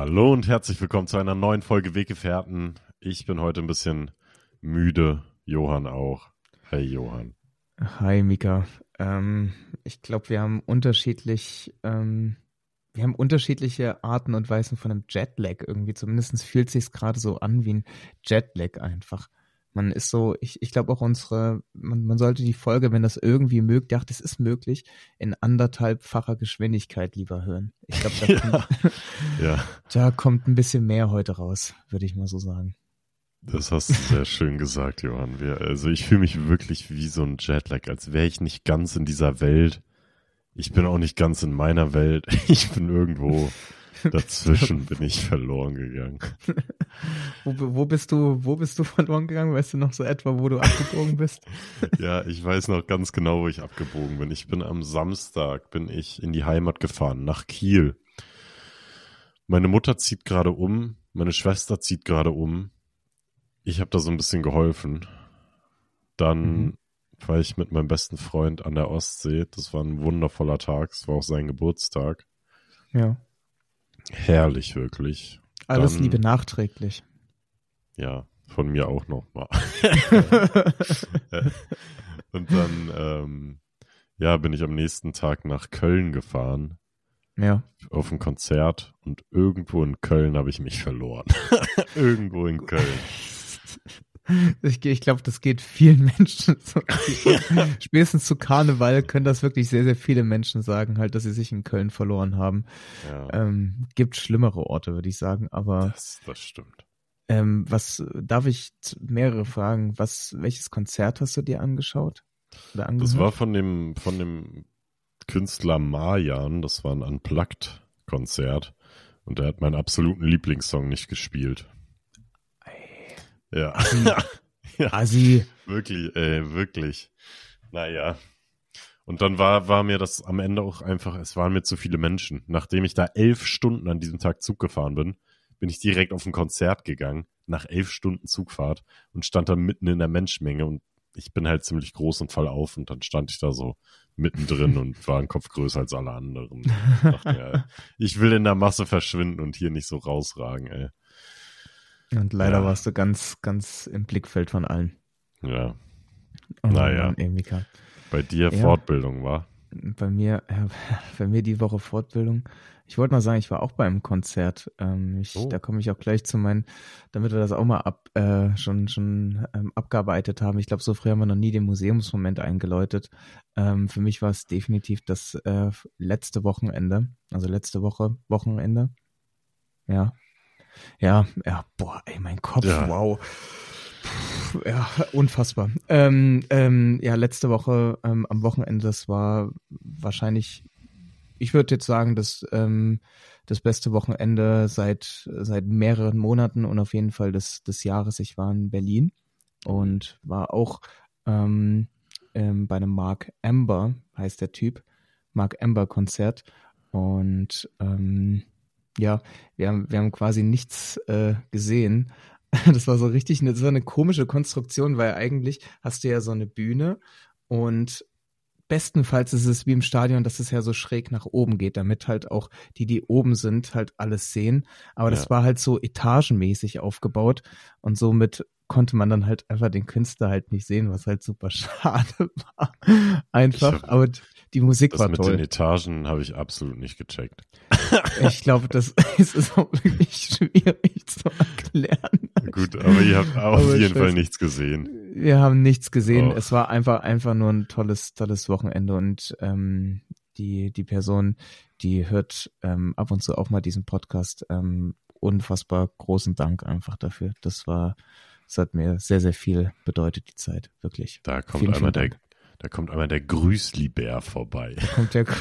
Hallo und herzlich willkommen zu einer neuen Folge Weggefährten. Ich bin heute ein bisschen müde, Johann auch. Hey Johann. Hi Mika. Ich glaube, wir haben unterschiedliche Arten und Weisen von einem Jetlag irgendwie. Zumindest fühlt es sich gerade so an wie ein Jetlag einfach. Man ist so, ich glaube auch man sollte die Folge, wenn das irgendwie möglich, das ist möglich, in 1,5-facher Geschwindigkeit lieber hören. Ich glaube, da kommt ein bisschen mehr heute raus, würde ich mal so sagen. Das hast du sehr schön gesagt, Johann. Ich fühle mich wirklich wie so ein Jetlag, als wäre ich nicht ganz in dieser Welt. Ich bin auch nicht ganz in meiner Welt. Ich bin irgendwo dazwischen, bin ich verloren gegangen. Wo bist du verloren gegangen? Weißt du noch so etwa, wo du abgebogen bist? Ja, ich weiß noch ganz genau, wo ich abgebogen bin. Ich bin am Samstag, in die Heimat gefahren, nach Kiel. Meine Mutter zieht gerade um, meine Schwester zieht gerade um. Ich habe da so ein bisschen geholfen. Dann war ich mit meinem besten Freund an der Ostsee. Das war ein wundervoller Tag. Es war auch sein Geburtstag. Ja. Herrlich, wirklich. Alles Liebe nachträglich. Ja, von mir auch nochmal. Und dann bin ich am nächsten Tag nach Köln gefahren. Ja. Auf ein Konzert. Und irgendwo in Köln habe ich mich verloren. Irgendwo in Köln. Ich glaube, das geht vielen Menschen so. Spätestens zu Karneval können das wirklich sehr, sehr viele Menschen sagen, halt, dass sie sich in Köln verloren haben. Ja. Gibt schlimmere Orte, würde ich sagen, aber das stimmt. Was darf ich mehrere fragen? Welches Konzert hast du dir angeschaut? Oder angehört? Das war von dem Künstler Marjan, das war ein Unplugged-Konzert und der hat meinen absoluten Lieblingssong nicht gespielt. Ja. Assi. Wirklich. Naja. Und dann war mir das am Ende auch einfach, es waren mir zu viele Menschen. Nachdem ich da 11 Stunden an diesem Tag Zug gefahren bin ich direkt auf ein Konzert gegangen, nach 11 Stunden Zugfahrt und stand da mitten in der Menschenmenge und ich bin halt ziemlich groß und fall auf und dann stand ich da so mittendrin und war ein Kopf größer als alle anderen. Ich dachte mir, ich will in der Masse verschwinden und hier nicht so rausragen, ey. Und leider warst du ganz, ganz im Blickfeld von allen. Ja. Oh, naja. Mann, bei dir Fortbildung, war? Bei mir die Woche Fortbildung. Ich wollte mal sagen, ich war auch bei einem Konzert. Da komme ich auch gleich zu damit wir das auch mal schon abgearbeitet haben. Ich glaube, so früh haben wir noch nie den Museumsmoment eingeläutet. Für mich war es definitiv das letzte Wochenende. Also letzte Woche Wochenende. Ja, boah, ey, mein Kopf, wow. Ja, unfassbar. Letzte Woche am Wochenende, das war wahrscheinlich, ich würde jetzt sagen, das beste Wochenende seit mehreren Monaten und auf jeden Fall des Jahres. Ich war in Berlin und war auch bei einem Mark Amber, heißt der Typ, Mark Amber Konzert und wir haben quasi nichts gesehen. Das war so richtig, das war eine komische Konstruktion, weil eigentlich hast du ja so eine Bühne und bestenfalls ist es wie im Stadion, dass es ja so schräg nach oben geht, damit halt auch die oben sind, halt alles sehen. Aber das war halt so etagenmäßig aufgebaut und somit konnte man dann halt einfach den Künstler halt nicht sehen, was halt super schade war. Einfach, aber die Musik war toll. Das mit den Etagen habe ich absolut nicht gecheckt. Ich glaube, das ist auch wirklich schwierig zu erklären. Gut, aber ihr habt auf jeden Fall nichts gesehen. Wir haben nichts gesehen. Oh. Es war einfach nur ein tolles Wochenende und die Person, die hört ab und zu auch mal diesen Podcast. Unfassbar großen Dank einfach dafür. Das hat mir sehr, sehr viel bedeutet, die Zeit, wirklich. Da kommt einmal der Grüßli-Bär vorbei. Da kommt der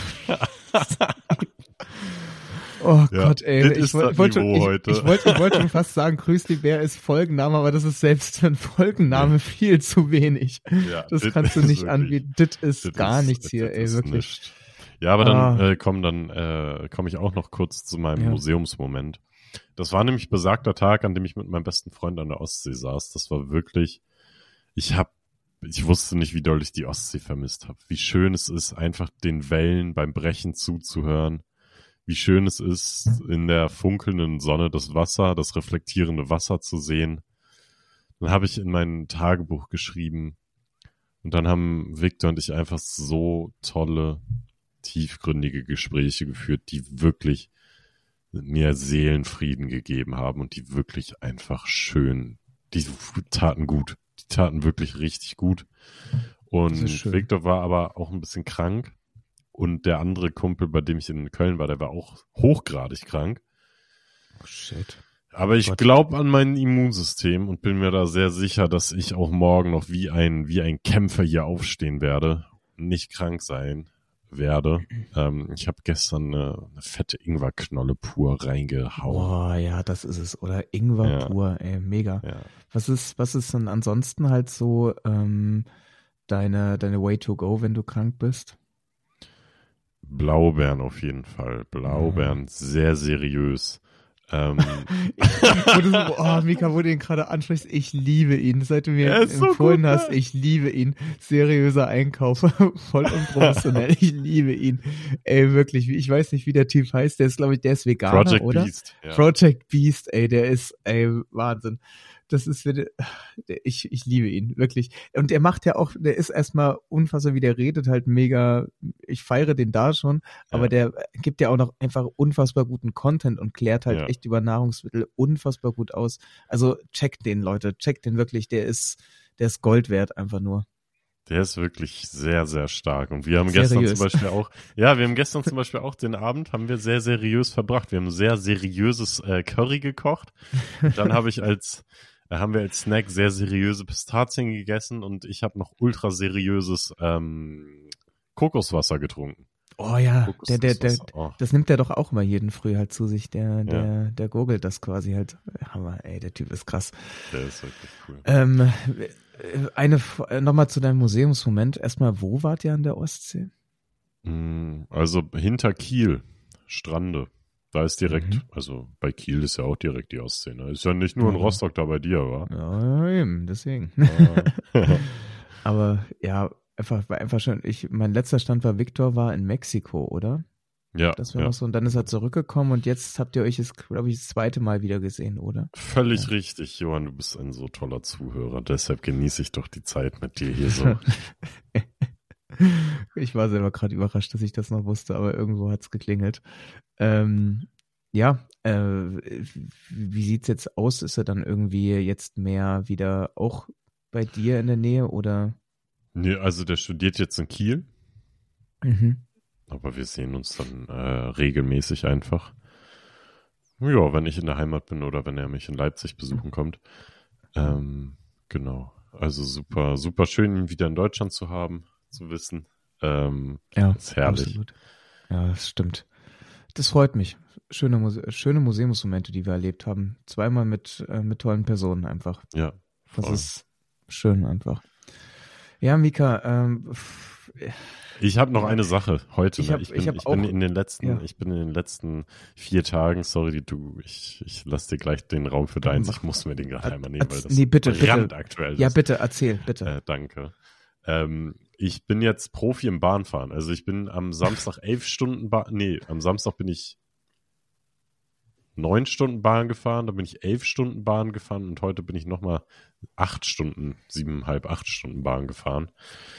Oh Gott, ey. Ich wollte schon fast sagen, Grüßli-Bär ist Folgenname, aber das ist selbst für einen Folgenname viel zu wenig. Ja, das kannst du nicht anbieten. Das ist gar nichts hier, ey, wirklich. Nicht. Ja, aber dann komme ich auch noch kurz zu meinem Museumsmoment. Das war nämlich besagter Tag, an dem ich mit meinem besten Freund an der Ostsee saß. Das war wirklich, ich wusste nicht, wie doll ich die Ostsee vermisst habe. Wie schön es ist, einfach den Wellen beim Brechen zuzuhören. wie schön es ist, in der funkelnden Sonne das reflektierende Wasser zu sehen. Dann habe ich in mein Tagebuch geschrieben und dann haben Victor und ich einfach so tolle, tiefgründige Gespräche geführt, die wirklich mir Seelenfrieden gegeben haben und die wirklich einfach schön, die taten gut. Die taten wirklich richtig gut. Und Victor war aber auch ein bisschen krank. Und der andere Kumpel, bei dem ich in Köln war, der war auch hochgradig krank. Oh shit. Aber ich glaube an mein Immunsystem und bin mir da sehr sicher, dass ich auch morgen noch wie ein Kämpfer hier aufstehen werde und nicht krank sein werde. Ich habe gestern eine fette Ingwerknolle pur reingehauen. Boah, ja, das ist es. Oder Ingwer pur, ey, mega. Ja. Was ist denn ansonsten halt so deine Way to go, wenn du krank bist? Blaubeeren auf jeden Fall. Blaubeeren, sehr seriös. Mika, wo du ihn gerade ansprichst, ich liebe ihn. Seit du mir empfohlen hast, ich liebe ihn. Seriöser Einkauf, voll unprofessionell. Ich liebe ihn. Ey, wirklich, ich weiß nicht, wie der Typ heißt. Der ist, glaube ich, der ist Veganer, Project oder? Beast. Ja. Project Beast, ey, der ist, Wahnsinn. Das ist, ich liebe ihn, wirklich. Und er macht ja auch, der ist erstmal unfassbar, wie der redet, halt mega, ich feiere den da schon, aber der gibt ja auch noch einfach unfassbar guten Content und klärt halt echt über Nahrungsmittel unfassbar gut aus. Also checkt den, Leute, checkt den wirklich, der ist Gold wert, einfach nur. Der ist wirklich sehr, sehr stark. Und wir haben gestern zum Beispiel auch den Abend, haben wir sehr seriös verbracht. Wir haben ein sehr seriöses Curry gekocht. Und dann haben wir als Snack sehr seriöse Pistazien gegessen und ich habe noch ultra seriöses Kokoswasser getrunken. Oh ja, das nimmt der doch auch immer jeden Früh halt zu sich, der gurgelt das quasi halt. Hammer, ey, der Typ ist krass. Der ist wirklich cool. Nochmal zu deinem Museumsmoment. Erstmal, wo wart ihr an der Ostsee? Also hinter Kiel, Strande. Da ist direkt, also bei Kiel ist ja auch direkt die Ostsee, ne? Ist ja nicht nur in Rostock da bei dir, wa? Ja, eben, deswegen. Aber ja, war einfach schön. Mein letzter Stand war in Mexiko, oder? Ja. Das war noch so. Und dann ist er zurückgekommen und jetzt habt ihr euch das, glaube ich, das zweite Mal wieder gesehen, oder? Völlig richtig, Johann, du bist ein so toller Zuhörer. Deshalb genieße ich doch die Zeit mit dir hier so. Ich war selber gerade überrascht, dass ich das noch wusste, aber irgendwo hat's geklingelt. Wie sieht's jetzt aus? Ist er dann irgendwie jetzt mehr wieder auch bei dir in der Nähe oder? Nee, also der studiert jetzt in Kiel. Mhm. Aber wir sehen uns dann regelmäßig einfach. Ja, wenn ich in der Heimat bin oder wenn er mich in Leipzig besuchen kommt. Genau. Also super, super schön, ihn wieder in Deutschland zu haben, zu wissen. Ist herrlich. Absolut. Ja, das stimmt. Das freut mich. Schöne Museumsmomente, die wir erlebt haben. Zweimal mit tollen Personen einfach. Ja. Voll. Das ist schön einfach. Ja, Mika, ich habe noch eine Sache heute. Ich bin in den letzten 4 Tagen, sorry, ich lasse dir gleich den Raum für deins. Ich muss mir den gerade einmal nehmen, weil das brandaktuell ist. Ja, bitte, erzähl, bitte. Danke. Ich bin jetzt Profi im Bahnfahren. Also ich bin am Samstag 11 Stunden am Samstag bin ich 9 Stunden Bahn gefahren, dann bin ich 11 Stunden Bahn gefahren und heute bin ich nochmal 8 Stunden Bahn gefahren.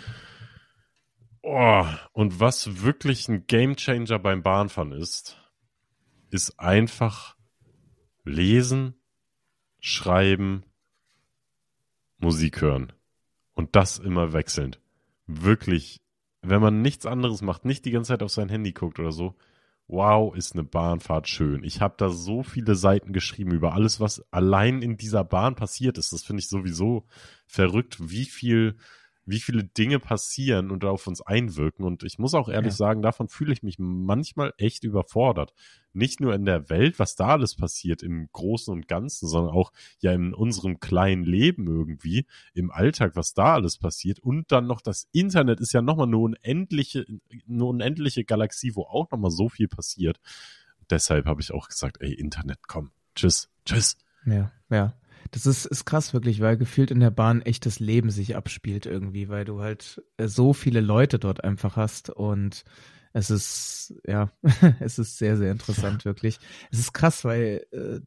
Oh, und was wirklich ein Gamechanger beim Bahnfahren ist einfach lesen, schreiben, Musik hören. Und das immer wechselnd. Wirklich, wenn man nichts anderes macht, nicht die ganze Zeit auf sein Handy guckt oder so, wow, ist eine Bahnfahrt schön. Ich habe da so viele Seiten geschrieben über alles, was allein in dieser Bahn passiert ist. Das finde ich sowieso verrückt, wie viele Dinge passieren und auf uns einwirken. Und ich muss auch ehrlich sagen, davon fühle ich mich manchmal echt überfordert. Nicht nur in der Welt, was da alles passiert, im Großen und Ganzen, sondern auch ja in unserem kleinen Leben irgendwie, im Alltag, was da alles passiert. Und dann noch das Internet ist ja nochmal eine unendliche Galaxie, wo auch nochmal so viel passiert. Deshalb habe ich auch gesagt, ey, Internet, komm, tschüss. Ja. Das ist krass wirklich, weil gefühlt in der Bahn echtes Leben sich abspielt irgendwie, weil du halt so viele Leute dort einfach hast und Es ist, ja, es ist sehr, sehr interessant, wirklich. Es ist krass, weil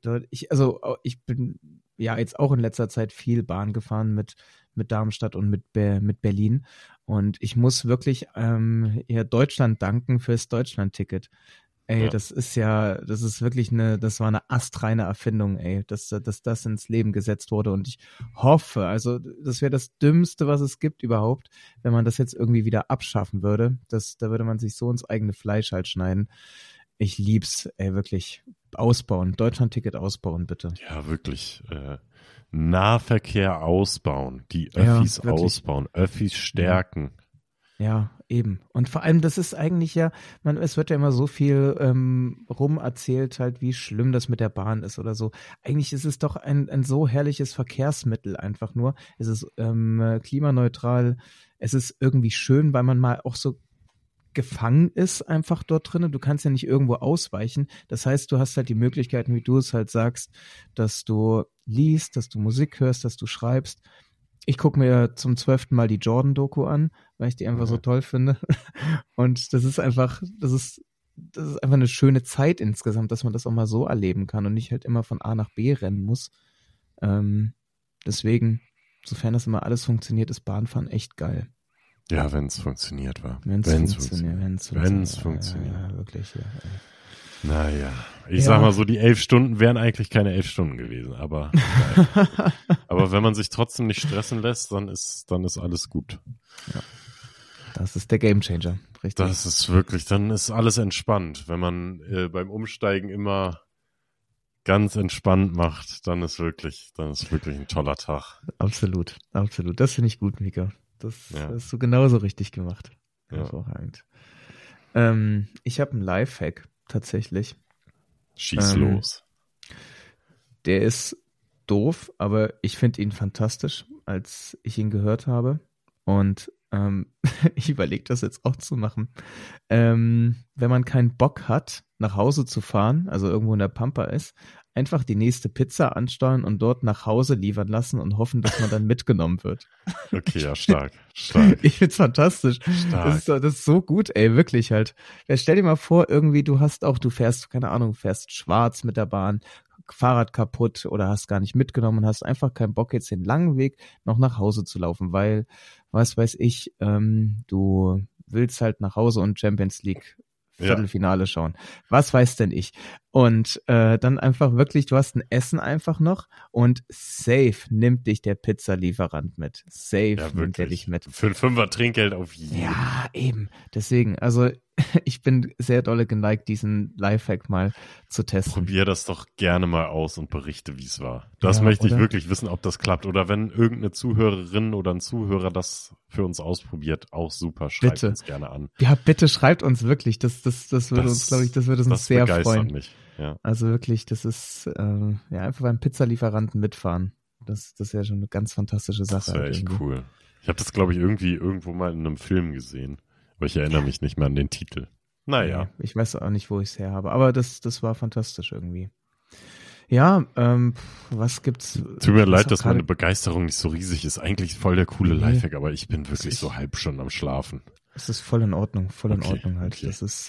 ich bin ja jetzt auch in letzter Zeit viel Bahn gefahren mit Darmstadt und mit Berlin. Und ich muss wirklich Deutschland danken fürs Deutschland-Ticket. Ey, Ja. das ist wirklich das war eine astreine Erfindung, ey, dass das ins Leben gesetzt wurde. Und ich hoffe, also das wäre das Dümmste, was es gibt überhaupt, wenn man das jetzt irgendwie wieder abschaffen würde. Da würde man sich so ins eigene Fleisch halt schneiden. Ich lieb's, ey, wirklich. Ausbauen, Deutschland-Ticket ausbauen, bitte. Ja, wirklich. Nahverkehr ausbauen, die Ja, Öffis wirklich. ausbauen, Öffis stärken. Ja, eben. Und vor allem, das ist eigentlich es wird ja immer so viel rum erzählt, halt, wie schlimm das mit der Bahn ist oder so. Eigentlich ist es doch ein so herrliches Verkehrsmittel einfach nur. Es ist klimaneutral. Es ist irgendwie schön, weil man mal auch so gefangen ist einfach dort drinnen. Du kannst ja nicht irgendwo ausweichen. Das heißt, du hast halt die Möglichkeiten, wie du es halt sagst, dass du liest, dass du Musik hörst, dass du schreibst. Ich gucke mir zum 12. Mal die Jordan-Doku an, weil ich die einfach so toll finde. Und das ist einfach eine schöne Zeit insgesamt, dass man das auch mal so erleben kann und nicht halt immer von A nach B rennen muss. Deswegen, sofern das immer alles funktioniert, ist Bahnfahren echt geil. Ja, wenn es funktioniert war. Wenn es funktioniert. Ja, wirklich, ja. Naja, ich sag mal so, die 11 Stunden wären eigentlich keine 11 Stunden gewesen, aber aber wenn man sich trotzdem nicht stressen lässt, dann ist alles gut. Ja. Das ist der Gamechanger, richtig. Das ist wirklich, dann ist alles entspannt. Wenn man beim Umsteigen immer ganz entspannt macht, dann ist wirklich ein toller Tag. Absolut. Das finde ich gut, Mika. Das hast du genauso richtig gemacht. Hervorragend. Ich habe einen Lifehack tatsächlich. Schieß los. Der ist doof, aber ich finde ihn fantastisch, als ich ihn gehört habe. Und ich überlege das jetzt auch zu machen. Wenn man keinen Bock hat, nach Hause zu fahren, also irgendwo in der Pampa ist, einfach die nächste Pizza ansteuern und dort nach Hause liefern lassen und hoffen, dass man dann mitgenommen wird. Okay, ja, stark. Ich find's fantastisch. Stark. Das ist so gut, ey, wirklich halt. Ja, stell dir mal vor, irgendwie, du fährst, keine Ahnung, fährst schwarz mit der Bahn, Fahrrad kaputt oder hast gar nicht mitgenommen und hast einfach keinen Bock, jetzt den langen Weg noch nach Hause zu laufen, weil, was weiß ich, du willst halt nach Hause und Champions League Viertelfinale schauen. Was weiß denn ich? Und dann einfach wirklich, du hast ein Essen einfach noch und safe nimmt dich der Pizzalieferant mit. Safe nimmt er dich mit. Für ein 5er Trinkgeld auf jeden. Ja, eben. Deswegen, also ich bin sehr dolle geneigt, diesen Lifehack mal zu testen. Probier das doch gerne mal aus und berichte, wie es war. Das möchte ich wirklich wissen, ob das klappt. Oder wenn irgendeine Zuhörerin oder ein Zuhörer das für uns ausprobiert, auch super. Schreibt uns gerne an. Ja, bitte schreibt uns wirklich. Das würde uns, glaube ich, das würde uns sehr freuen. Mich. Ja. Also wirklich, das ist einfach beim Pizzalieferanten mitfahren. Das ist ja schon eine ganz fantastische Sache. Das wäre echt cool. Ich habe das, glaube ich, irgendwo mal in einem Film gesehen. Aber ich erinnere mich nicht mehr an den Titel. Naja. Nee, ich weiß auch nicht, wo ich es her habe. Aber das war fantastisch irgendwie. Ja, was gibt's? Tut mir leid, dass meine Begeisterung nicht so riesig ist. Eigentlich voll der coole Lifehack, aber ich bin wirklich so halb schon am Schlafen. Es ist voll in Ordnung, halt. Okay. Das ist.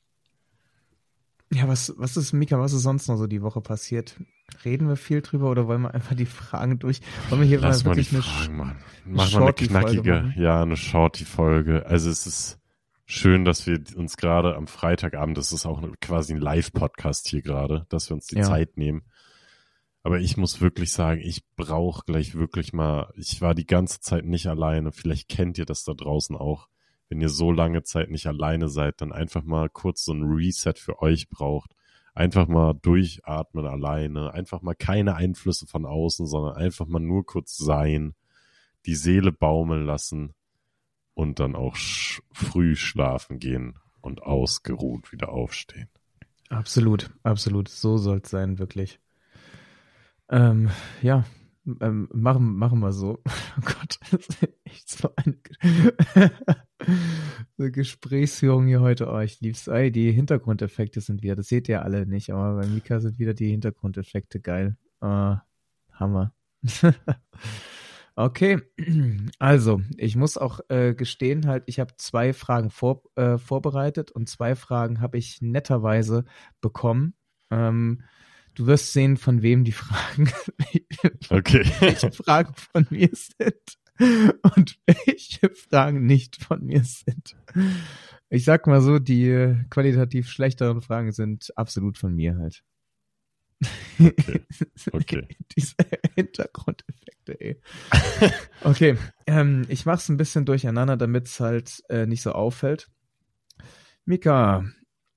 Ja, was ist, Mika, was ist sonst noch so die Woche passiert? Reden wir viel drüber oder wollen wir einfach die Fragen durch? Wollen wir hier Lass mal wirklich die Fragen machen. Mach mal eine knackige, eine Shorty-Folge. Also es ist schön, dass wir uns gerade am Freitagabend, das ist auch quasi ein Live-Podcast hier gerade, dass wir uns die Zeit nehmen. Aber ich muss wirklich sagen, ich brauche gleich wirklich mal, ich war die ganze Zeit nicht alleine. Vielleicht kennt ihr das da draußen auch. Wenn ihr so lange Zeit nicht alleine seid, dann einfach mal kurz so ein Reset für euch braucht. Einfach mal durchatmen alleine. Einfach mal keine Einflüsse von außen, sondern einfach mal nur kurz sein. Die Seele baumeln lassen. Und dann auch früh schlafen gehen und ausgeruht wieder aufstehen. Absolut. So soll es sein, wirklich. Machen wir so. Oh Gott, das ist echt so eine Gesprächsführung hier heute. Oh, ich lieb's. Ey, die Hintergrundeffekte sind wieder, das seht ihr alle nicht, aber bei Mika sind wieder die Hintergrundeffekte geil. Hammer. Okay, also ich muss auch gestehen, halt, ich habe 2 Fragen vorbereitet und 2 Fragen habe ich netterweise bekommen. Du wirst sehen, von wem die Fragen, Okay. welche Fragen von mir sind und welche Fragen nicht von mir sind. Ich sag mal so, die qualitativ schlechteren Fragen sind absolut von mir halt. Okay. Diese Hintergrundeffekte, ey. Okay, ich mach's ein bisschen durcheinander, damit es halt nicht so auffällt. Mika,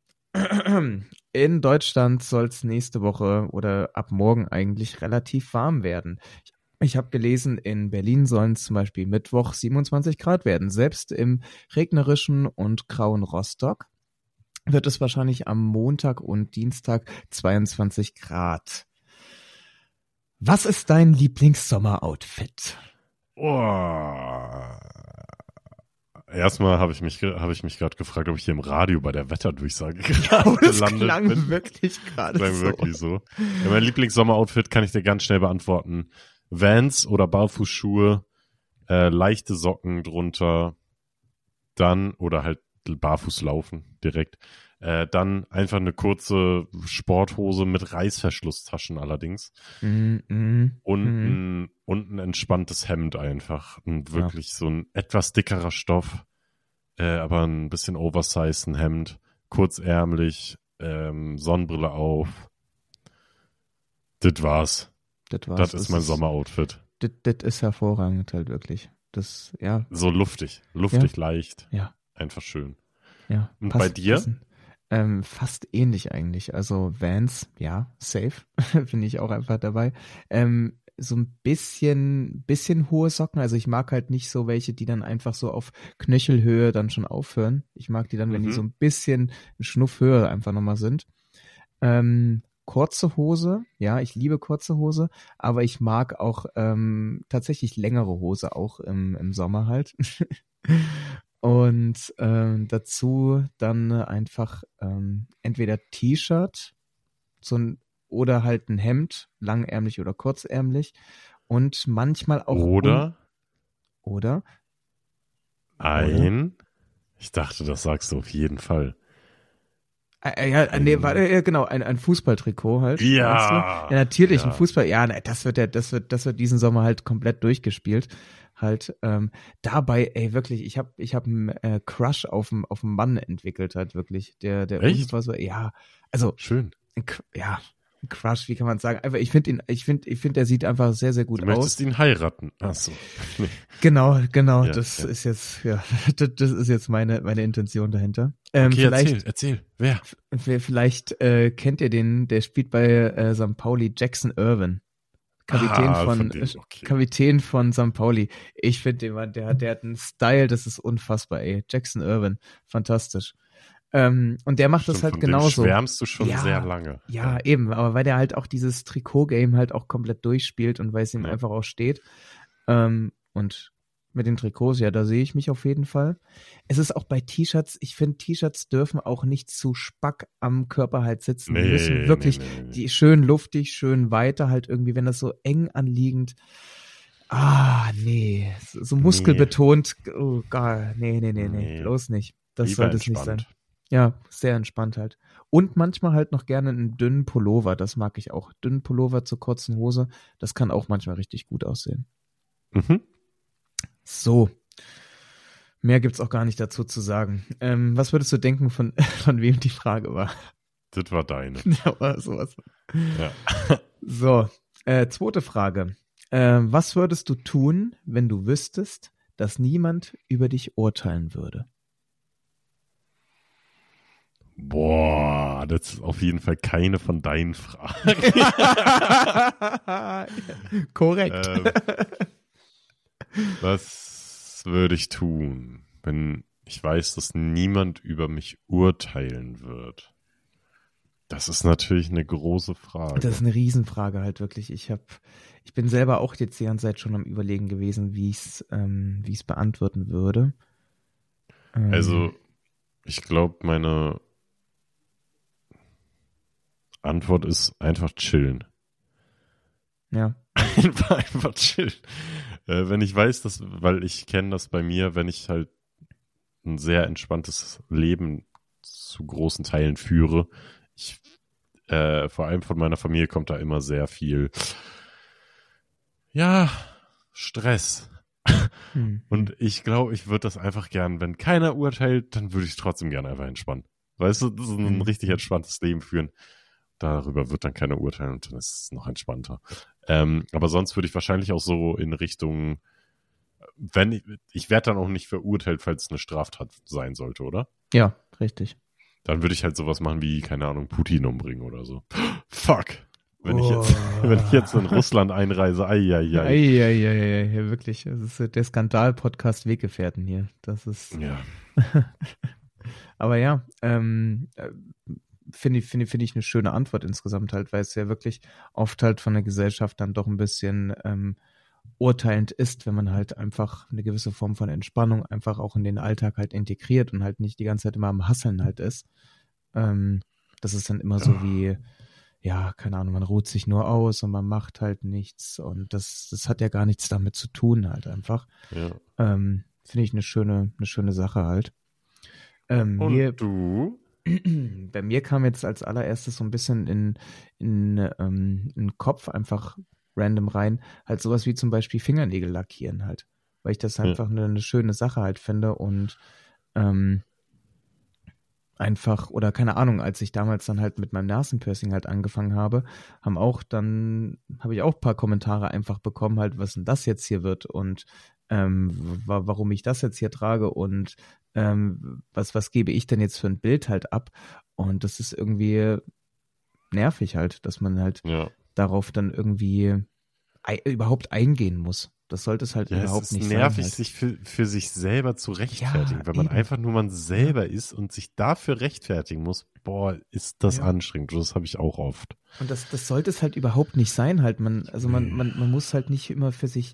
in Deutschland soll es nächste Woche oder ab morgen eigentlich relativ warm werden. Ich habe gelesen, in Berlin sollen es zum Beispiel Mittwoch 27 Grad werden. Selbst im regnerischen und grauen Rostock wird es wahrscheinlich am Montag und Dienstag 22 Grad. Was ist dein Lieblings-Sommer-Outfit? Oh. Erstmal habe ich mich gerade gefragt, ob ich hier im Radio bei der Wetterdurchsage gerade gelandet bin. Wirklich gerade so. Wirklich so. Ja, mein Lieblings-Sommer-Outfit kann ich dir ganz schnell beantworten. Vans oder Barfußschuhe, leichte Socken drunter, dann oder halt barfuß laufen direkt. Dann einfach eine kurze Sporthose mit Reißverschlusstaschen allerdings. Und ein entspanntes Hemd einfach. Und wirklich so ein etwas dickerer Stoff, aber ein bisschen oversized ein Hemd, kurzärmlich, Sonnenbrille auf. Das war's. Das ist mein Sommeroutfit. Das ist hervorragend halt wirklich. Das, ja. So luftig, leicht. Ja. Einfach schön. Ja. Und bei dir? Fast ähnlich eigentlich. Also Vans, ja, safe. Finde ich auch einfach dabei. So ein bisschen hohe Socken. Also ich mag halt nicht so welche, die dann einfach so auf Knöchelhöhe dann schon aufhören. Ich mag die dann, wenn die so ein bisschen einen Schnuff höher einfach nochmal sind. Kurze Hose, ja, ich liebe kurze Hose, aber ich mag auch tatsächlich längere Hose auch im Sommer halt. Und dazu dann einfach entweder T-Shirt oder halt ein Hemd, langärmlich oder kurzärmlich und manchmal auch oder ich dachte, das sagst du auf jeden Fall. Genau, ein Fußballtrikot halt. Ja. Ja, natürlich, ein Fußball, ja, das wird diesen Sommer halt komplett durchgespielt. Halt, dabei, ey, wirklich, ich hab einen Crush auf einen Mann entwickelt halt, wirklich. Der Echt? So, ja, also. Schön. Ein Crush, wie kann man sagen? Einfach, ich finde, der sieht einfach sehr, sehr gut aus. Du möchtest ihn heiraten. Ach so. Nee. Genau, ja, das ist jetzt meine Intention dahinter. Okay, erzähl. Wer? Vielleicht kennt ihr den, der spielt bei St. Pauli, Jackson Irvin. Kapitän von St. Pauli. Ich finde den Mann, der hat einen Style, das ist unfassbar, ey. Jackson Irvin, fantastisch. Und der macht das halt von genauso. Dem schwärmst du schon sehr lange. Ja, eben, aber weil der halt auch dieses Trikot-Game halt auch komplett durchspielt und weil es ihm einfach auch steht. Und mit den Trikots, ja, da sehe ich mich auf jeden Fall. Es ist auch bei T-Shirts, ich finde, T-Shirts dürfen auch nicht zu spack am Körper halt sitzen. Die müssen wirklich, die schön luftig, schön weiter halt irgendwie, wenn das so eng anliegend, so muskelbetont, oh Gott, nee, bloß nicht. Das sollte es nicht sein. Ja, sehr entspannt halt. Und manchmal halt noch gerne einen dünnen Pullover, das mag ich auch. Dünnen Pullover zur kurzen Hose, das kann auch manchmal richtig gut aussehen. So. Mehr gibt's auch gar nicht dazu zu sagen. Was würdest du denken, von wem die Frage war? Das war deine. Ja, war sowas. Ja. So, zweite Frage. Was würdest du tun, wenn du wüsstest, dass niemand über dich urteilen würde? Boah, das ist auf jeden Fall keine von deinen Fragen. Korrekt. Was würde ich tun, wenn ich weiß, dass niemand über mich urteilen wird? Das ist natürlich eine große Frage. Das ist eine Riesenfrage halt wirklich. Ich bin selber auch jetzt die ganze Zeit schon am Überlegen gewesen, wie ich es beantworten würde. Also, ich glaube, meine Antwort ist einfach chillen. Ja. Einfach chillen. Wenn ich weiß, weil ich kenne das bei mir, wenn ich halt ein sehr entspanntes Leben zu großen Teilen führe. Vor allem von meiner Familie kommt da immer sehr viel, ja, Stress. Und ich glaube, ich würde das einfach gern, wenn keiner urteilt, dann würde ich trotzdem gerne einfach entspannen. Weißt du, das ist ein richtig entspanntes Leben führen. Darüber wird dann keiner urteilen und dann ist es noch entspannter. Aber sonst würde ich wahrscheinlich auch so in Richtung, ich werde dann auch nicht verurteilt, falls es eine Straftat sein sollte, oder? Ja, richtig. Dann würde ich halt sowas machen wie, keine Ahnung, Putin umbringen oder so. Fuck! Wenn ich jetzt in Russland einreise, Eieiei, wirklich. Das ist der Skandal-Podcast Weggefährten hier. Das ist. Ja. Aber ja, finde ich eine schöne Antwort insgesamt halt, weil es ja wirklich oft halt von der Gesellschaft dann doch ein bisschen urteilend ist, wenn man halt einfach eine gewisse Form von Entspannung einfach auch in den Alltag halt integriert und halt nicht die ganze Zeit immer am Hasseln halt ist. Das ist dann immer so wie, ja, keine Ahnung, man ruht sich nur aus und man macht halt nichts und das hat ja gar nichts damit zu tun halt einfach. Ja. Finde ich eine schöne Sache halt. Und du? Bei mir kam jetzt als allererstes so ein bisschen in den Kopf einfach random rein, halt sowas wie zum Beispiel Fingernägel lackieren halt, weil ich das einfach eine schöne Sache halt finde und einfach, oder keine Ahnung, als ich damals dann halt mit meinem Nasenpiercing halt angefangen habe, habe ich auch ein paar Kommentare einfach bekommen halt, was denn das jetzt hier wird und warum ich das jetzt hier trage und was gebe ich denn jetzt für ein Bild halt ab und das ist irgendwie nervig halt, dass man halt darauf dann irgendwie überhaupt eingehen muss. Das sollte es halt überhaupt nicht sein. Es ist nervig, halt. sich für sich selber zu rechtfertigen. Wenn man eben. einfach nur man selber ist und sich dafür rechtfertigen muss, boah, ist das anstrengend. Das habe ich auch oft. Und das sollte es halt überhaupt nicht sein. Halt, man muss halt nicht immer für sich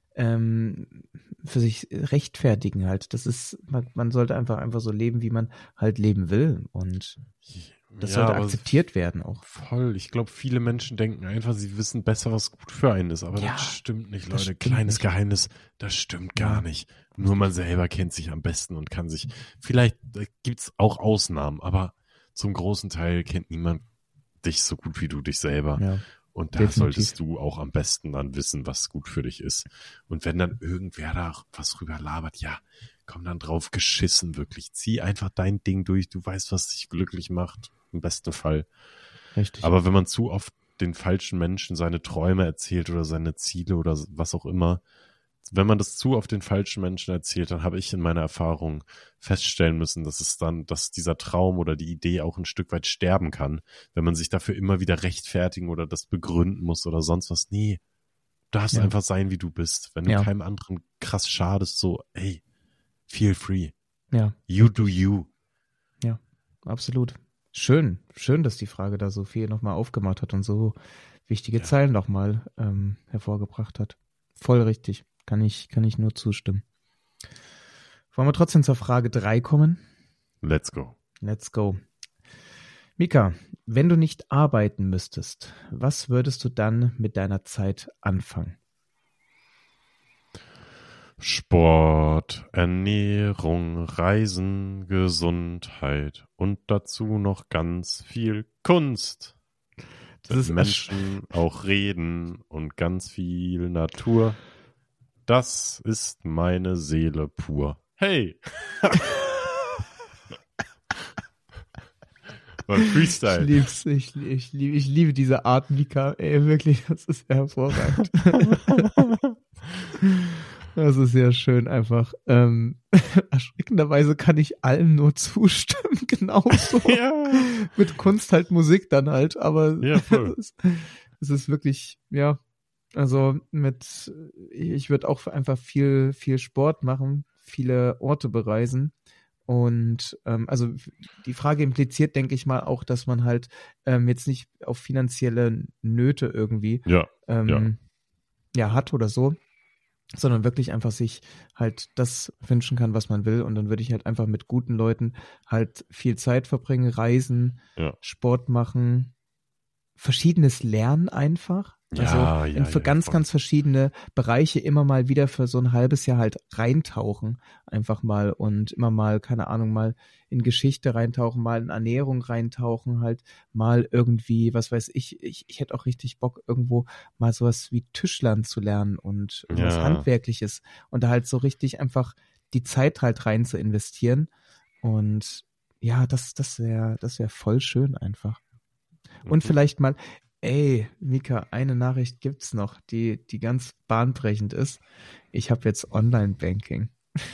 rechtfertigen halt. Das ist, man sollte einfach so leben, wie man halt leben will. Und das sollte akzeptiert werden auch. Voll. Ich glaube, viele Menschen denken einfach, sie wissen besser, was gut für einen ist. Aber das stimmt nicht, Leute. Kleines Geheimnis, das stimmt gar nicht. Nur man selber kennt sich am besten und kann sich, vielleicht gibt's auch Ausnahmen, aber zum großen Teil kennt niemand dich so gut wie du dich selber. Ja. Und da solltest du auch am besten dann wissen, was gut für dich ist. Und wenn dann irgendwer da was rüber labert, ja, komm dann drauf geschissen, wirklich. Zieh einfach dein Ding durch. Du weißt, was dich glücklich macht. Im besten Fall. Richtig. Aber wenn man zu oft den falschen Menschen seine Träume erzählt oder seine Ziele oder was auch immer, wenn man das zu oft den falschen Menschen erzählt, dann habe ich in meiner Erfahrung feststellen müssen, dass dieser Traum oder die Idee auch ein Stück weit sterben kann, wenn man sich dafür immer wieder rechtfertigen oder das begründen muss oder sonst was. Nee, du darfst einfach sein, wie du bist. Wenn du keinem anderen krass schadest, so, ey, feel free. Ja. You do you. Ja, absolut. Schön, dass die Frage da so viel nochmal aufgemacht hat und so wichtige Zeilen nochmal hervorgebracht hat. Voll richtig. Kann ich nur zustimmen. Wollen wir trotzdem zur Frage 3 kommen? Let's go. Mika, wenn du nicht arbeiten müsstest, was würdest du dann mit deiner Zeit anfangen? Sport, Ernährung, Reisen, Gesundheit und dazu noch ganz viel Kunst. Dass Menschen auch reden und ganz viel Natur. Das ist meine Seele pur. Hey! War Freestyle. Ich liebe diese Art, Mika. Ey, wirklich, das ist hervorragend. Das ist sehr schön einfach. Erschreckenderweise kann ich allem nur zustimmen, genauso. Ja. Mit Kunst halt Musik dann halt, aber voll. es ist wirklich, also ich würde auch einfach viel Sport machen, viele Orte bereisen und also die Frage impliziert, denke ich mal, auch, dass man halt jetzt nicht auf finanzielle Nöte irgendwie hat oder so, sondern wirklich einfach sich halt das wünschen kann, was man will und dann würde ich halt einfach mit guten Leuten halt viel Zeit verbringen, reisen, Sport machen, Verschiedenes lernen einfach. Also für ganz, ganz verschiedene Bereiche immer mal wieder für so ein halbes Jahr halt reintauchen, einfach mal und immer mal, keine Ahnung, mal in Geschichte reintauchen, mal in Ernährung reintauchen, halt mal irgendwie, was weiß ich hätte auch richtig Bock, irgendwo mal sowas wie Tischlern zu lernen und irgendwas Handwerkliches und da halt so richtig einfach die Zeit halt rein zu investieren und ja, das wär voll schön einfach. Und vielleicht mal, ey, Mika, eine Nachricht gibt's noch, die ganz bahnbrechend ist. Ich habe jetzt Online-Banking.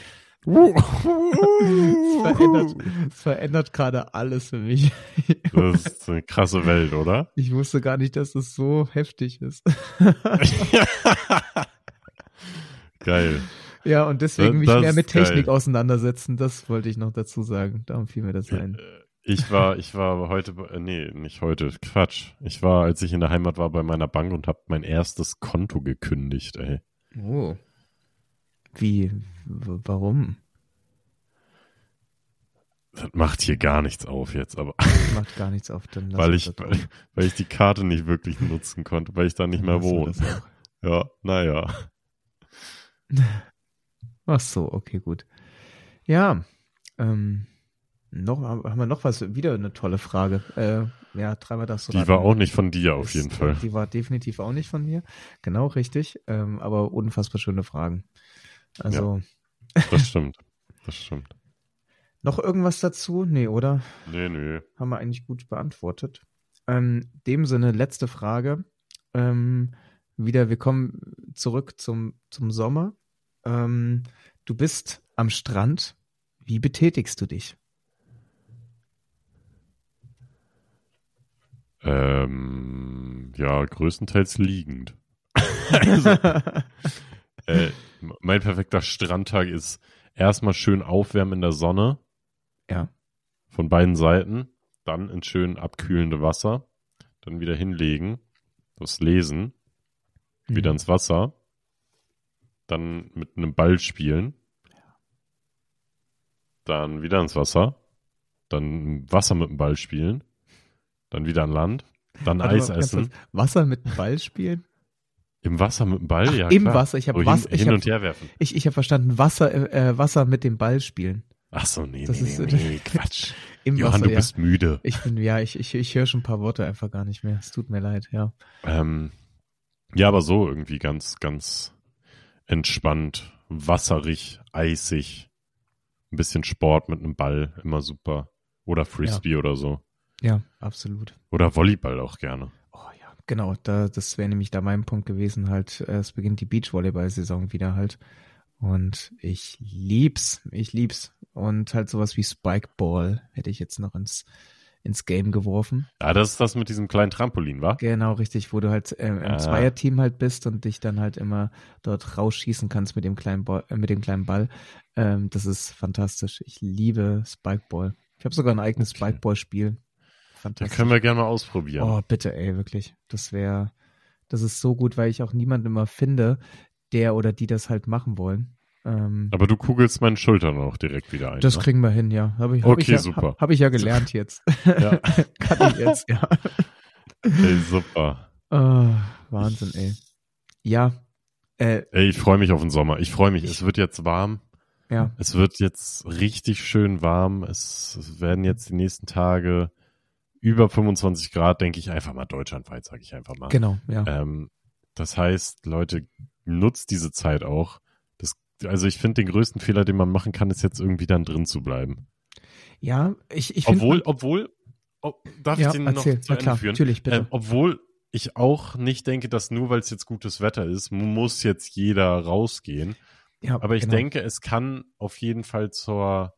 Es verändert gerade alles für mich. Das ist eine krasse Welt, oder? Ich wusste gar nicht, dass es so heftig ist. Geil. Ja, und deswegen mich Das mehr mit ist geil. Technik auseinandersetzen, das wollte ich noch dazu sagen. Darum fiel mir das ein. Ich war heute, nicht heute, Quatsch. Ich war, als ich in der Heimat war, bei meiner Bank und habe mein erstes Konto gekündigt, ey. Oh. Wie? Warum? Das macht hier gar nichts auf jetzt, aber Macht gar nichts auf, dann lass weil uns ich, das auch. weil ich die Karte nicht wirklich nutzen konnte, weil ich da nicht mehr Lass uns wohne. das auch. Ja, naja. Ach so, okay, gut. Ja, haben wir noch was? Wieder eine tolle Frage. Ja, dreimal das so. Die war auch nicht von dir auf jeden Fall. Die war definitiv auch nicht von mir. Genau, richtig. Aber unfassbar schöne Fragen. Also. Ja, das stimmt. Das stimmt. Noch irgendwas dazu? Nee, oder? Nee. Haben wir eigentlich gut beantwortet. Dem Sinne, letzte Frage. Wir kommen zurück zum Sommer. Du bist am Strand. Wie betätigst du dich? Ja, größtenteils liegend. Also, mein perfekter Strandtag ist erstmal schön aufwärmen in der Sonne. Ja. Von beiden Seiten. Dann ins schön abkühlende Wasser. Dann wieder hinlegen. Das Lesen. Wieder ins Wasser. Dann mit einem Ball spielen. Dann wieder ins Wasser. Dann Wasser mit dem Ball spielen. Dann wieder an Land. Dann Eis essen. Wasser mit dem Ball spielen? Im Wasser mit dem Ball? Ja, im klar. Wasser. Ich habe so hin und her werfen. Ich habe verstanden, Wasser mit dem Ball spielen. Ach so, nee, Quatsch. Im Johann, Wasser, du bist müde. Ich höre schon ein paar Worte einfach gar nicht mehr. Es tut mir leid, ja. Ja, aber so irgendwie ganz, ganz entspannt, wasserig, eisig, ein bisschen Sport mit einem Ball, immer super. Oder Frisbee oder so. Ja, absolut. Oder Volleyball auch gerne. Oh ja, genau, das wäre nämlich da mein Punkt gewesen halt. Es beginnt die Beachvolleyball-Saison wieder halt. Und ich lieb's. Und halt sowas wie Spikeball hätte ich jetzt noch ins Game geworfen. Ja, das ist das mit diesem kleinen Trampolin, wa? Genau, richtig, wo du halt im Zweierteam halt bist und dich dann halt immer dort rausschießen kannst mit dem kleinen Ball. Das ist fantastisch. Ich liebe Spikeball. Ich habe sogar ein eigenes Spikeball-Spiel. Fantastisch. Da können wir gerne mal ausprobieren. Oh, bitte, ey, wirklich. Das ist so gut, weil ich auch niemanden immer finde, der oder die das halt machen wollen. Aber du kugelst meine Schultern auch direkt wieder ein. Das kriegen wir hin, ja. Super. Habe ich ja gelernt jetzt. Ja. Kann ich jetzt, ja. Ey, super. Oh, Wahnsinn, ey. Ja. Ey, ich freue mich auf den Sommer. Ich freue mich. Es wird jetzt warm. Ja. Es wird jetzt richtig schön warm. Es werden jetzt die nächsten Tage über 25 Grad, denke ich einfach mal deutschlandweit, sage ich einfach mal. Genau, ja. Das heißt, Leute, nutzt diese Zeit auch. Also ich finde, den größten Fehler, den man machen kann, ist jetzt irgendwie dann drin zu bleiben. Ja, ich finde... darf ich den noch zu Ende führen? Natürlich, bitte. Obwohl ich auch nicht denke, dass nur weil es jetzt gutes Wetter ist, muss jetzt jeder rausgehen. Ja, aber ich denke, es kann auf jeden Fall zur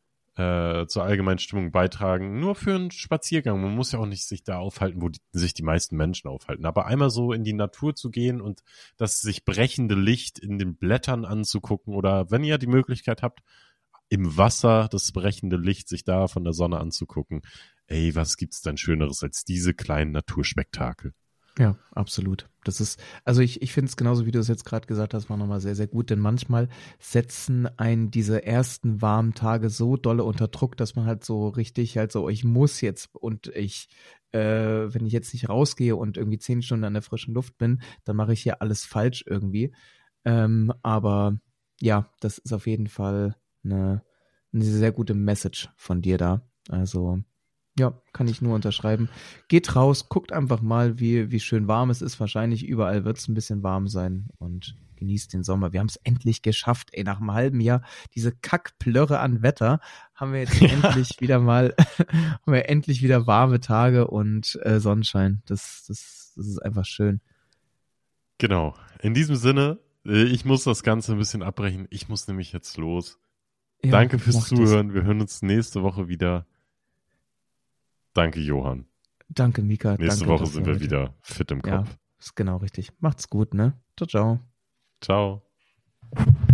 allgemeinen Stimmung beitragen. Nur für einen Spaziergang. Man muss ja auch nicht sich da aufhalten, wo sich die meisten Menschen aufhalten. Aber einmal so in die Natur zu gehen und das sich brechende Licht in den Blättern anzugucken oder wenn ihr die Möglichkeit habt, im Wasser das brechende Licht sich da von der Sonne anzugucken. Ey, was gibt's denn Schöneres als diese kleinen Naturspektakel? Ja, absolut. Das ist, also ich finde es genauso, wie du es jetzt gerade gesagt hast, war nochmal sehr, sehr gut, denn manchmal setzen einen diese ersten warmen Tage so dolle unter Druck, dass man halt so richtig halt so, ich muss jetzt und wenn ich jetzt nicht rausgehe und irgendwie 10 Stunden an der frischen Luft bin, dann mache ich hier alles falsch irgendwie. Aber ja, das ist auf jeden Fall eine sehr gute Message von dir da. Also ja, kann ich nur unterschreiben. Geht raus, guckt einfach mal, wie schön warm es ist. Wahrscheinlich überall wird es ein bisschen warm sein und genießt den Sommer. Wir haben es endlich geschafft, ey, nach einem halben Jahr diese Kackplörre an Wetter haben wir jetzt endlich wieder mal, haben wir endlich wieder warme Tage und Sonnenschein. Das ist einfach schön. Genau. In diesem Sinne, ich muss das Ganze ein bisschen abbrechen. Ich muss nämlich jetzt los. Ja, Danke fürs mochte ich. Zuhören. Wir hören uns nächste Woche wieder. Danke, Johann. Danke, Mika. Nächste Danke Woche dafür sind wir heute. wieder fit im Ja, Kopf. ist genau richtig. Macht's gut, ne? Ciao, ciao. Ciao.